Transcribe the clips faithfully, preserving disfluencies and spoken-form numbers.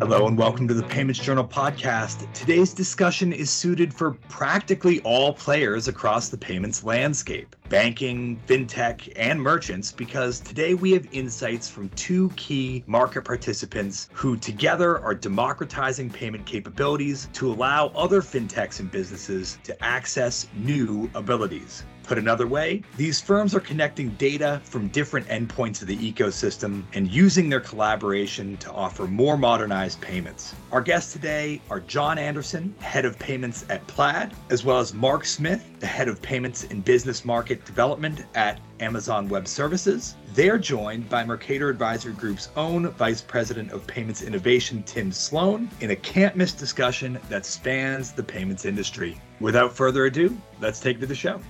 Hello and welcome to the Payments Journal podcast. Today's discussion is suited for practically all players across the payments landscape, banking, fintech, and merchants, because today we have insights from two key market participants who together are democratizing payment capabilities to allow other fintechs and businesses to access new abilities. Put another way, these firms are connecting data from different endpoints of the ecosystem and using their collaboration to offer more modernized payments. Our guests today are John Anderson, head of payments at Plaid, as well as Mark Smith, the head of payments and business market development at Amazon Web Services. They're joined by Mercator Advisory Group's own Vice President of Payments Innovation, Tim Sloan, in a can't-miss discussion that spans the payments industry. Without further ado, let's take to the show.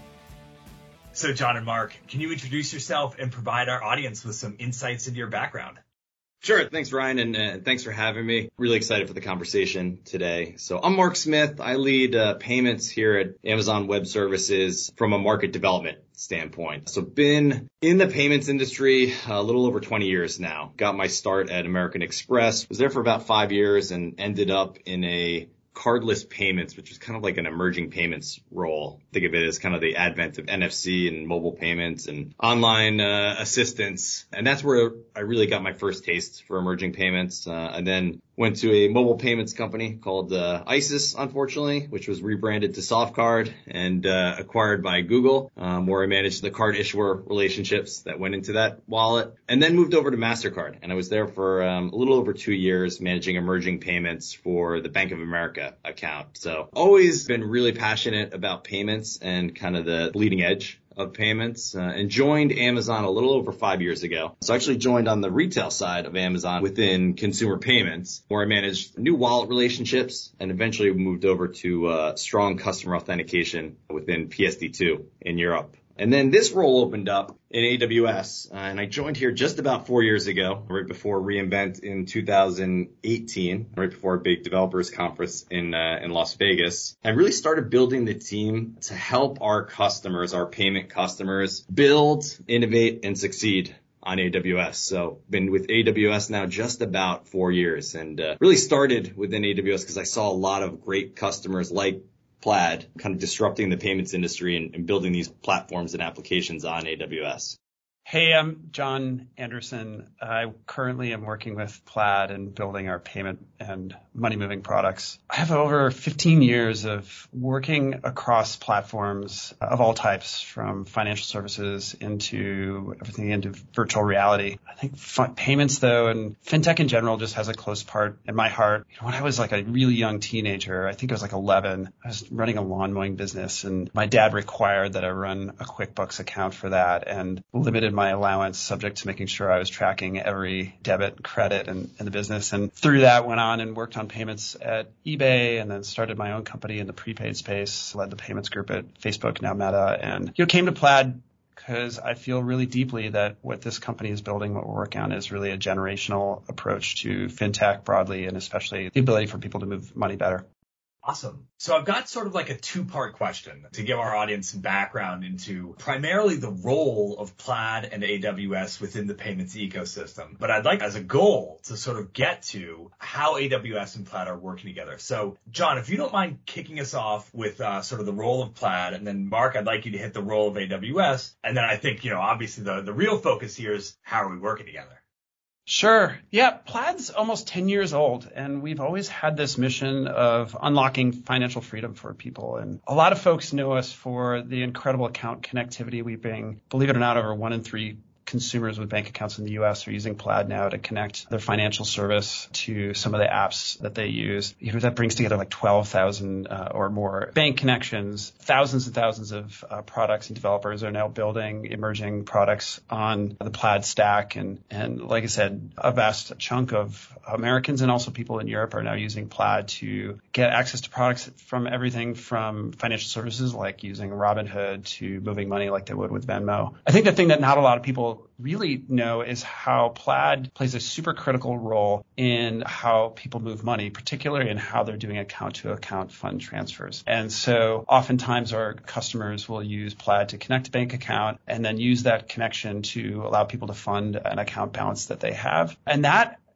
So John and Mark, can you introduce yourself and provide our audience with some insights into your background? Sure. Thanks, Ryan, and uh, thanks for having me. Really excited for the conversation today. So I'm Mark Smith. I lead uh, payments here at Amazon Web Services from a market development standpoint. So been in the payments industry a little over twenty years now. Got my start at American Express, was there for about five years and ended up in a cardless payments, which is kind of like an emerging payments role. Think of it as kind of the advent of N F C and mobile payments and online uh, assistance. And that's where I really got my first taste for emerging payments. Uh, and then went to a mobile payments company called uh, ISIS, unfortunately, which was rebranded to SoftCard and uh, acquired by Google, um, where I managed the card issuer relationships that went into that wallet. And then moved over to MasterCard. And I was there for um, a little over two years managing emerging payments for the Bank of America account. So always been really passionate about payments and kind of the bleeding edge of payments, uh, and joined Amazon a little over five years ago. So I actually joined on the retail side of Amazon within consumer payments, where I managed new wallet relationships and eventually moved over to uh, strong customer authentication within P S D two in Europe. And then this role opened up in A W S, uh, and I joined here just about four years ago, right before reInvent in two thousand eighteen, right before a big developers conference in uh, in Las Vegas, and really started building the team to help our customers, our payment customers, build, innovate, and succeed on A W S. So been with A W S now just about four years, and uh, really started within A W S because I saw a lot of great customers like Plaid kind of disrupting the payments industry and, and building these platforms and applications on A W S. Hey, I'm John Anderson. I currently am working with Plaid and building our payment and money moving products. I have over fifteen years of working across platforms of all types, from financial services into everything into virtual reality. I think f- payments, though, and fintech in general just has a close part in my heart. You know, when I was like a really young teenager, I think I was like eleven, I was running a lawn mowing business, and my dad required that I run a QuickBooks account for that and limited my allowance subject to making sure I was tracking every debit and credit in, in the business. And through that went on and worked on payments at eBay, and then started my own company in the prepaid space, led the payments group at Facebook, now Meta, and you know, came to Plaid because I feel really deeply that what this company is building, what we're working on, is really a generational approach to fintech broadly, and especially the ability for people to move money better. Awesome. So I've got sort of like a two-part question to give our audience some background into primarily the role of Plaid and A W S within the payments ecosystem. But I'd like as a goal to sort of get to how A W S and Plaid are working together. So John, if you don't mind kicking us off with uh, sort of the role of Plaid, and then Mark, I'd like you to hit the role of A W S. And then I think, you know, obviously the, the real focus here is how are we working together? Sure. Yeah, Plaid's almost ten years old, and we've always had this mission of unlocking financial freedom for people. And a lot of folks know us for the incredible account connectivity we bring. Believe it or not, over one in three consumers with bank accounts in the U S are using Plaid now to connect their financial service to some of the apps that they use. You know, that brings together like twelve thousand uh, or more bank connections. Thousands and thousands of uh, products and developers are now building emerging products on the Plaid stack. And, and like I said, a vast chunk of Americans and also people in Europe are now using Plaid to get access to products from everything from financial services like using Robinhood to moving money like they would with Venmo. I think the thing that not a lot of people really know is how Plaid plays a super critical role in how people move money, particularly in how they're doing account-to-account fund transfers. And so oftentimes our customers will use Plaid to connect a bank account and then use that connection to allow people to fund an account balance that they have. And that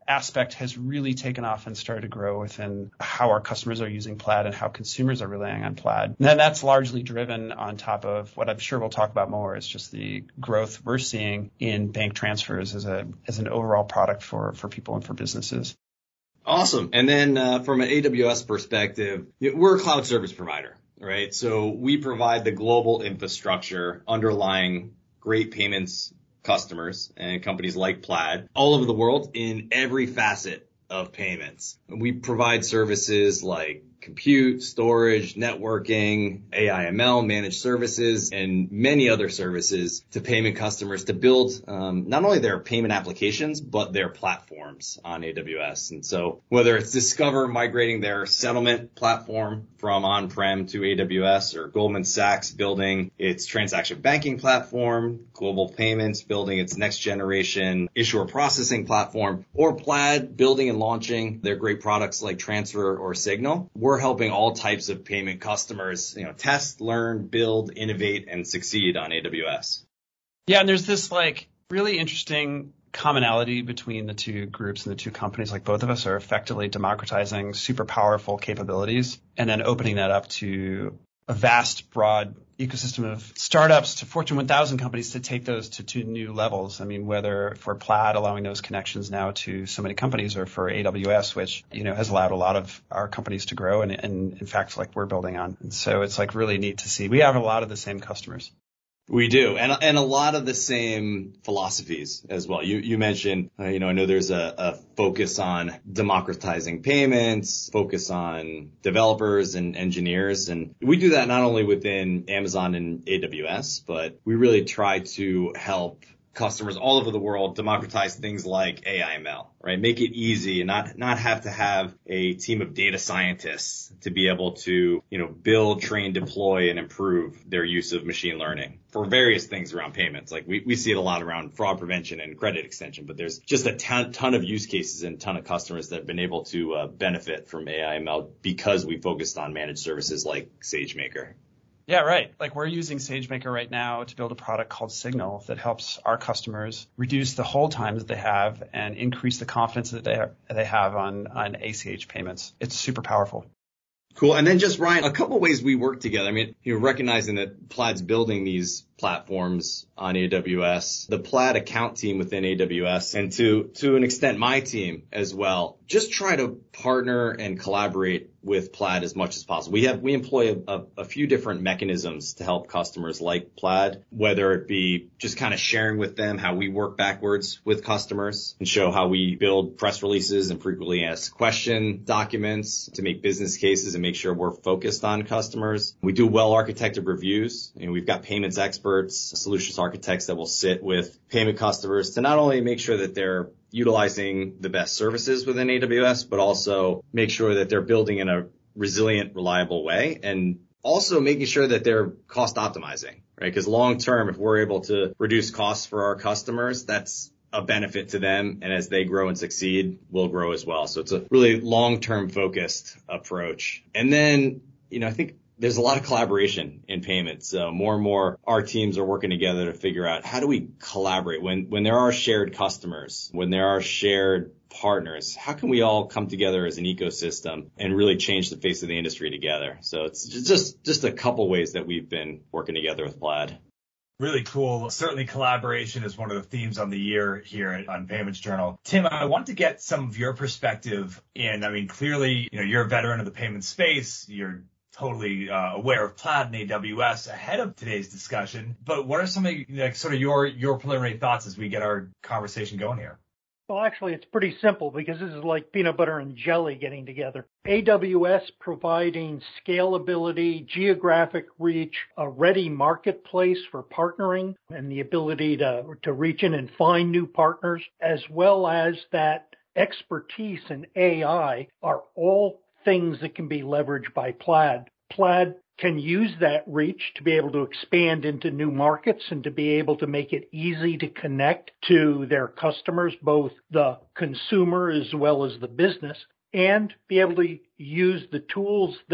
aspect has really taken off and started to grow within how our customers are using Plaid and how consumers are relying on Plaid. And then that's largely driven on top of what I'm sure we'll talk about more is just the growth we're seeing in bank transfers as a as an overall product for, for people and for businesses. Awesome. And then uh, from an A W S perspective, we're a cloud service provider, right? So we provide the global infrastructure underlying great payments customers and companies like Plaid all over the world in every facet of payments. We provide services like compute, storage, networking, A I M L, managed services, and many other services to payment customers to build um, not only their payment applications, but their platforms on A W S. And so whether it's Discover migrating their settlement platform from on-prem to A W S, or Goldman Sachs building its transaction banking platform, Global Payments building its next generation issuer processing platform, or Plaid building and launching their great products like Transfer or Signal, we're helping all types of payment customers, you know, test, learn, build, innovate, and succeed on A W S. Yeah, and there's this like really interesting commonality between the two groups and the two companies. Like both of us are effectively democratizing super powerful capabilities and then opening that up to a vast, broad ecosystem of startups to Fortune one thousand companies to take those to, to new levels. I mean, whether for Plaid allowing those connections now to so many companies, or for A W S, which, you know, has allowed a lot of our companies to grow and, and in fact, like we're building on. And so it's like really neat to see. We have a lot of the same customers. We do. And, and a lot of the same philosophies as well. You, you mentioned, uh, you know, I know there's a, a focus on democratizing payments, focus on developers and engineers. And we do that not only within Amazon and A W S, but we really try to help customers all over the world democratize things like A I M L, right? Make it easy and not, not have to have a team of data scientists to be able to, you know, build, train, deploy, and improve their use of machine learning for various things around payments. Like we, we see it a lot around fraud prevention and credit extension, but there's just a ton, ton of use cases and a ton of customers that have been able to uh, benefit from A I M L because we focused on managed services like SageMaker. Yeah, right. Like we're using SageMaker right now to build a product called Signal that helps our customers reduce the hold times that they have and increase the confidence that they have, they have on, on A C H payments. It's super powerful. Cool. And then just, Ryan, a couple of ways we work together. I mean, you know, recognizing that Plaid's building these platforms on A W S, the Plaid account team within A W S, and to, to an extent, my team as well, just try to partner and collaborate with Plaid as much as possible. We have, we employ a, a, a few different mechanisms to help customers like Plaid, whether it be just kind of sharing with them how we work backwards with customers and show how we build press releases and frequently asked question documents to make business cases and make sure we're focused on customers. We do well-architected reviews. You know, we've got payments experts, solutions architects that will sit with payment customers to not only make sure that they're utilizing the best services within A W S, but also make sure that they're building in a resilient, reliable way, and also making sure that they're cost optimizing, right? Because long term, if we're able to reduce costs for our customers, that's a benefit to them. And as they grow and succeed, we'll grow as well. So it's a really long-term focused approach. And then, you know, I think there's a lot of collaboration in payments. So more and more our teams are working together to figure out how do we collaborate when, when there are shared customers, when there are shared partners, how can we all come together as an ecosystem and really change the face of the industry together? So it's just, just a couple ways that we've been working together with Plaid. Really cool. Certainly collaboration is one of the themes on the year here on Payments Journal. Tim, I want to get some of your perspective in, I mean, clearly, you know, you're a veteran of the payment space. You're totally uh, aware of Plaid and A W S ahead of today's discussion. But what are some of like sort of your your preliminary thoughts as we get our conversation going here? Well, actually, it's pretty simple because this is like peanut butter and jelly getting together. A W S providing scalability, geographic reach, a ready marketplace for partnering, and the ability to, to reach in and find new partners, as well as that expertise in A I are all things that can be leveraged by Plaid. Plaid can use that reach to be able to expand into new markets and to be able to make it easy to connect to their customers, both the consumer as well as the business, and be able to use the tools that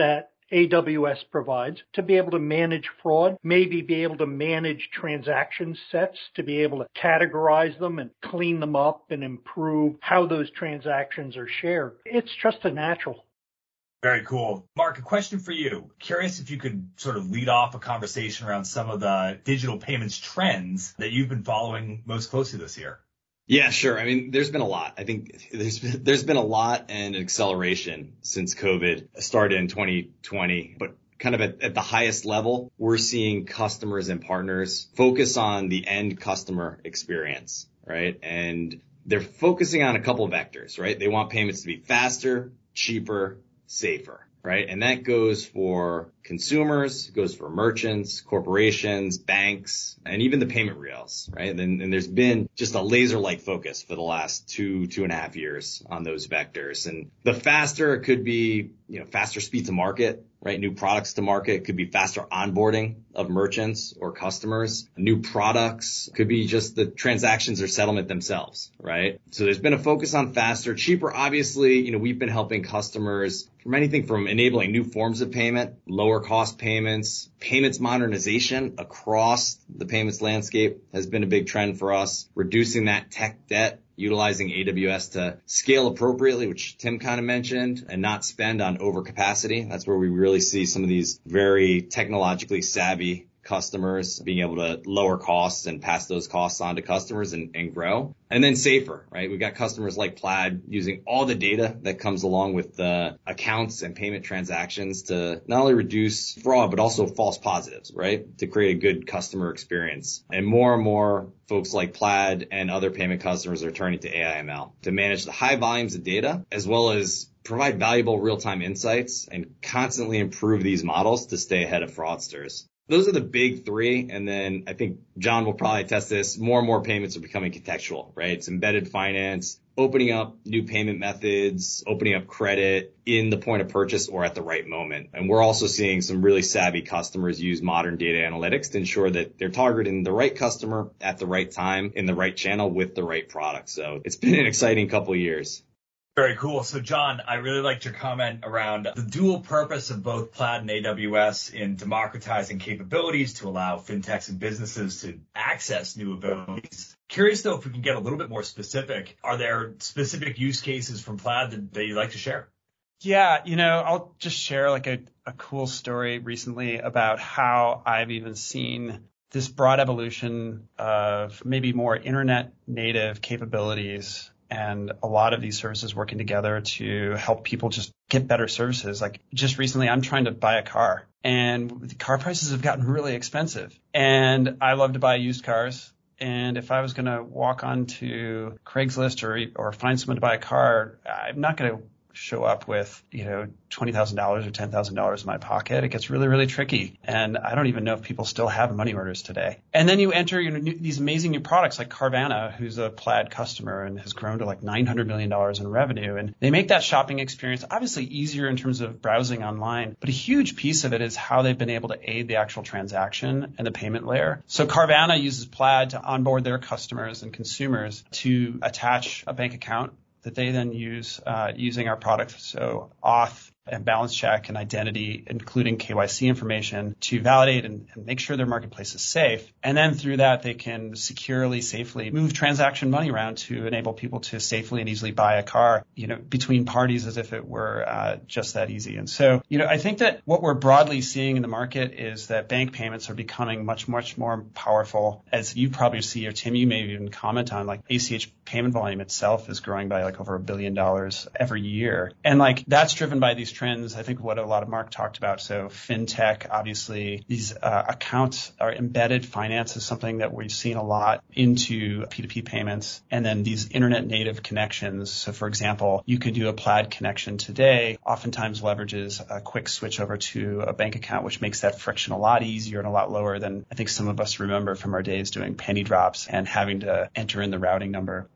A W S provides to be able to manage fraud, maybe be able to manage transaction sets, to be able to categorize them and clean them up and improve how those transactions are shared. It's just a natural. Very cool. Mark, a question for you. Curious if you could sort of lead off a conversation around some of the digital payments trends that you've been following most closely this year. Yeah, sure. I mean, there's been a lot. I think there's been, there's been a lot and acceleration since COVID started in twenty twenty, but kind of at, at the highest level, we're seeing customers and partners focus on the end customer experience, right? And they're focusing on a couple of vectors, right? They want payments to be faster, cheaper, safer, right? And that goes for consumers, goes for merchants, corporations, banks, and even the payment rails, right? And, and there's been just a laser-like focus for the last two, two and a half years on those vectors. And the faster it could be, you know, faster speed to market, right? New products to market could be faster onboarding of merchants or customers. New products could be just the transactions or settlement themselves, right? So there's been a focus on faster, cheaper. Obviously, you know, we've been helping customers from anything from enabling new forms of payment, lower cost payments, payments modernization across the payments landscape has been a big trend for us, reducing that tech debt, utilizing A W S to scale appropriately, which Tim kind of mentioned, and not spend on overcapacity. That's where we really see some of these very technologically savvy customers being able to lower costs and pass those costs on to customers and, and grow. And then safer, right? We've got customers like Plaid using all the data that comes along with the accounts and payment transactions to not only reduce fraud, but also false positives, right? To create a good customer experience. And more and more folks like Plaid and other payment customers are turning to A I M L to manage the high volumes of data, as well as provide valuable real-time insights and constantly improve these models to stay ahead of fraudsters. Those are the big three. And then I think John will probably test this. More and more payments are becoming contextual, right? It's embedded finance, opening up new payment methods, opening up credit in the point of purchase or at the right moment. And we're also seeing some really savvy customers use modern data analytics to ensure that they're targeting the right customer at the right time in the right channel with the right product. So it's been an exciting couple of years. Very cool. So, John, I really liked your comment around the dual purpose of both Plaid and A W S in democratizing capabilities to allow fintechs and businesses to access new abilities. Curious, though, if we can get a little bit more specific. Are there specific use cases from Plaid that, that you'd like to share? Yeah, you know, I'll just share like a, a cool story recently about how I've even seen this broad evolution of maybe more internet native capabilities and a lot of these services working together to help people just get better services. Like just recently, I'm trying to buy a car and the car prices have gotten really expensive. And I love to buy used cars. And if I was going to walk onto Craigslist or or find someone to buy a car, I'm not going to show up with, you know, twenty thousand dollars or ten thousand dollars in my pocket. It gets really, really tricky. And I don't even know if people still have money orders today. And then you enter, you know, new, these amazing new products like Carvana, who's a Plaid customer and has grown to like nine hundred million dollars in revenue. And they make that shopping experience obviously easier in terms of browsing online. But a huge piece of it is how they've been able to aid the actual transaction and the payment layer. So Carvana uses Plaid to onboard their customers and consumers to attach a bank account that they then use uh, using our product. So auth and balance check and identity, including K Y C information, to validate and, and make sure their marketplace is safe. And then through that, they can securely, safely move transaction money around to enable people to safely and easily buy a car, you know, between parties as if it were uh, just that easy. And so, you know, I think that what we're broadly seeing in the market is that bank payments are becoming much, much more powerful. As you probably see, or Tim, you may even comment on, like A C H payment volume itself is growing by like over a billion dollars every year. And like that's driven by these trends, I think what a lot of Mark talked about. So fintech, obviously, these uh, accounts are embedded finance is something that we've seen a lot into P two P payments. And then these internet native connections. So for example, you can do a Plaid connection today, oftentimes leverages a quick switch over to a bank account, which makes that friction a lot easier and a lot lower than I think some of us remember from our days doing penny drops and having to enter in the routing number.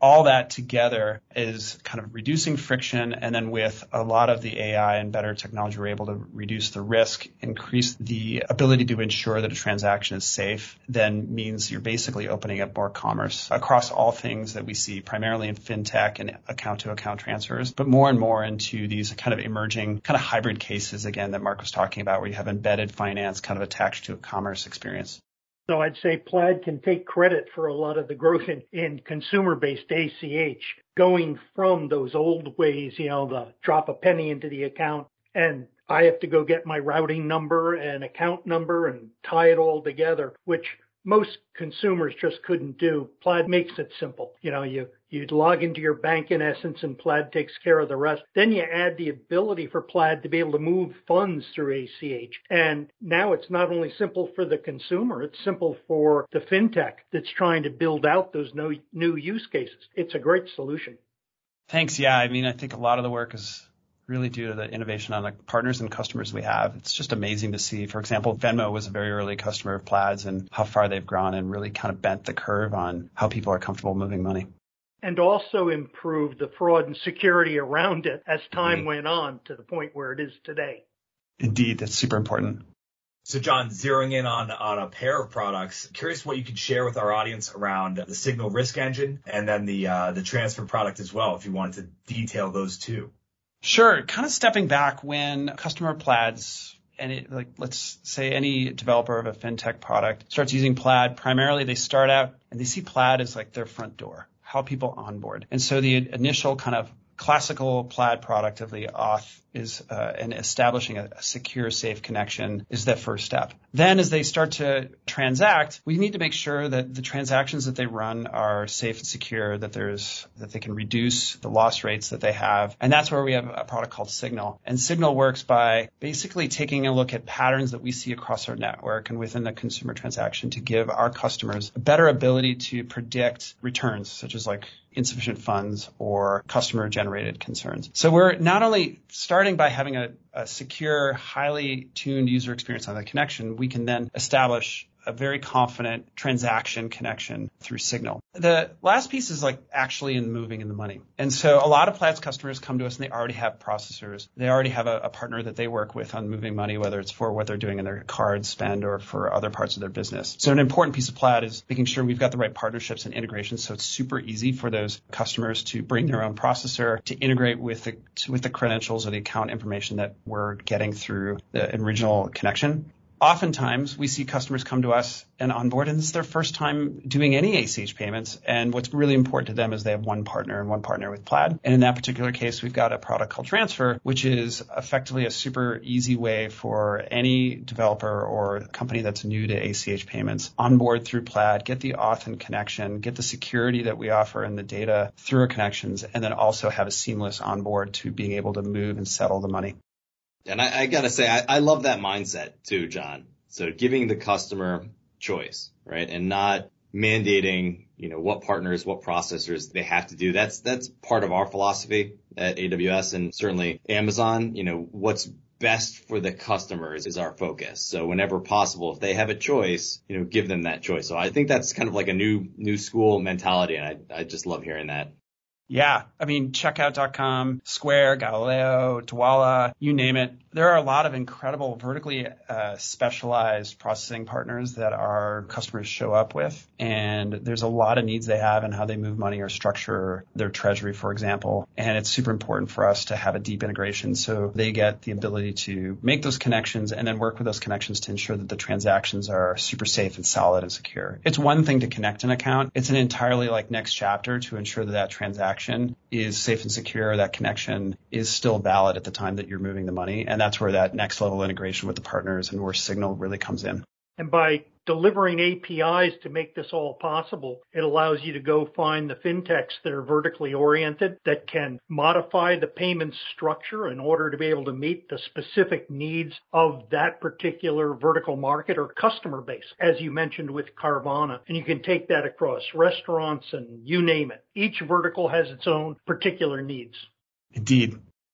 all that together is kind of reducing friction. And then with a lot of the A I and better technology, we're able to reduce the risk, increase the ability to ensure that a transaction is safe, then means you're basically opening up more commerce across all things that we see, primarily in fintech and account-to-account transfers, but more and more into these kind of emerging kind of hybrid cases, again, that Mark was talking about, where you have embedded finance kind of attached to a commerce experience. So I'd say Plaid can take credit for a lot of the growth in, in consumer-based A C H, going from those old ways, you know, the drop a penny into the account and I have to go get my routing number and account number and tie it all together, which most consumers just couldn't do. Plaid makes it simple. You know, you, you'd log into your bank in essence and Plaid takes care of the rest. Then you add the ability for Plaid to be able to move funds through A C H. And now it's not only simple for the consumer, it's simple for the fintech that's trying to build out those no, new use cases. It's a great solution. Thanks. Yeah. I mean, I think a lot of the work is really due to the innovation on the partners and customers we have. It's just amazing to see. For example, Venmo was a very early customer of Plaid's and how far they've grown and really kind of bent the curve on how people are comfortable moving money. And also improved the fraud and security around it as time mm-hmm. went on to the point where it is today. Indeed, that's super important. So, John, zeroing in on, on a pair of products, curious what you could share with our audience around the Signal Risk Engine and then the uh, the transfer product as well, if you wanted to detail those two. Sure. Kind of stepping back, when customer Plaids, and it, like let's say any developer of a fintech product starts using Plaid, primarily they start out and they see Plaid as like their front door, how people onboard. And so the initial kind of classical Plaid product of the auth is uh, and establishing a, a secure, safe connection is that first step. Then as they start to transact, we need to make sure that the transactions that they run are safe and secure, that there's that they can reduce the loss rates that they have. And that's where we have a product called Signal. And Signal works by basically taking a look at patterns that we see across our network and within the consumer transaction to give our customers a better ability to predict returns, such as like insufficient funds or customer generated concerns. So we're not only starting by having a, a secure, highly tuned user experience on the connection, we can then establish a very confident transaction connection through Signal. The last piece is like actually in moving in the money. And so a lot of Plaid's customers come to us and they already have processors. They already have a, a partner that they work with on moving money, whether it's for what they're doing in their card spend or for other parts of their business. So an important piece of Plaid is making sure we've got the right partnerships and integrations so it's super easy for those customers to bring their own processor, to integrate with the, with the credentials or the account information that we're getting through the original connection. Oftentimes, we see customers come to us and onboard, and this is their first time doing any A C H payments. And what's really important to them is they have one partner and one partner with Plaid. And in that particular case, we've got a product called Transfer, which is effectively a super easy way for any developer or company that's new to A C H payments onboard through Plaid, get the auth and connection, get the security that we offer and the data through our connections, and then also have a seamless onboard to being able to move and settle the money. And I, I got to say, I, I love that mindset too, John. So giving the customer choice, right? And not mandating, you know, what partners, what processors they have to do. That's, that's part of our philosophy at A W S and certainly Amazon. You know, what's best for the customers is our focus. So whenever possible, if they have a choice, you know, give them that choice. So I think that's kind of like a new, new school mentality. And I, I just love hearing that. Yeah. I mean, checkout dot com, Square, Galileo, Dwolla, you name it. There are a lot of incredible vertically uh, specialized processing partners that our customers show up with. And there's a lot of needs they have in how they move money or structure their treasury, for example. And it's super important for us to have a deep integration so they get the ability to make those connections and then work with those connections to ensure that the transactions are super safe and solid and secure. It's one thing to connect an account. It's an entirely like next chapter to ensure that that transaction is safe and secure, that connection is still valid at the time that you're moving the money. And that's where that next level integration with the partners and where Signal really comes in. And by delivering A P Is to make this all possible, it allows you to go find the fintechs that are vertically oriented that can modify the payment structure in order to be able to meet the specific needs of that particular vertical market or customer base, as you mentioned with Carvana. And you can take that across restaurants and you name it. Each vertical has its own particular needs. Indeed.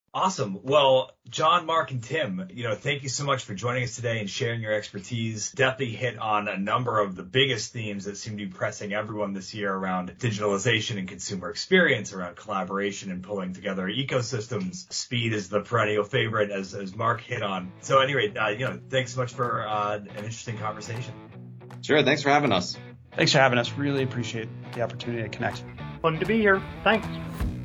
Awesome. Well, John, Mark, and Tim, you know, thank you so much for joining us today and sharing your expertise. Definitely hit on a number of the biggest themes that seem to be pressing everyone this year around digitalization and consumer experience, around collaboration and pulling together ecosystems. Speed is the perennial favorite, as, as Mark hit on. So anyway, uh, you know, thanks so much for uh, an interesting conversation. Sure. Thanks for having us. Thanks for having us. Really appreciate the opportunity to connect. Fun to be here. Thanks.